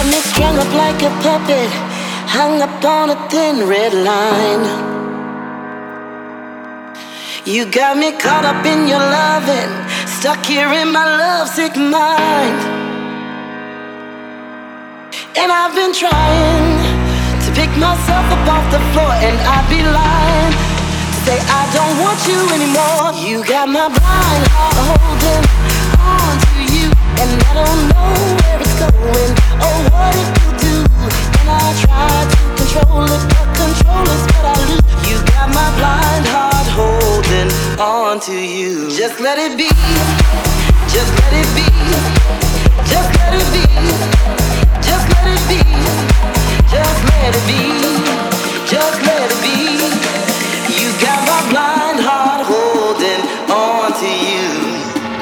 me strung up like a puppet, hung up on a thin red line. You got me caught up in your loving, stuck here in my lovesick mind. And I've been trying to pick myself up off the floor, and I'd be lying to say I don't want you anymore. You got my blind heart holding on to you, and I don't know where it's going or what it will do. And I try to control it, but control is what I lose. You got my blind heart holding on to you. Just let it be, just let it be, just let it be, just let it be, just let it be, just let it be. You got my blind heart holding on to you.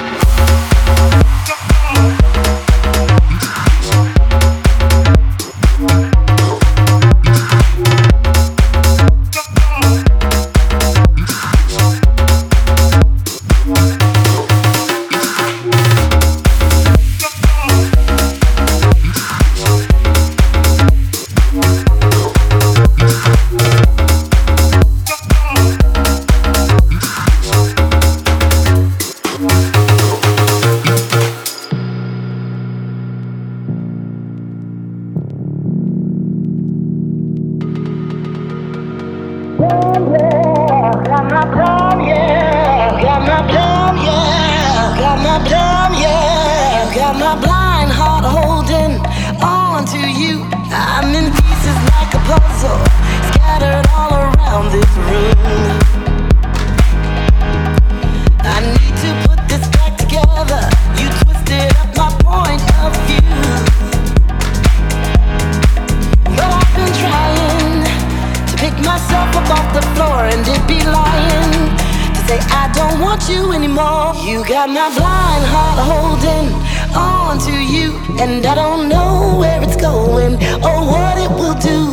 You got my blind heart holding on to you, and I don't know where it's going or what it will do.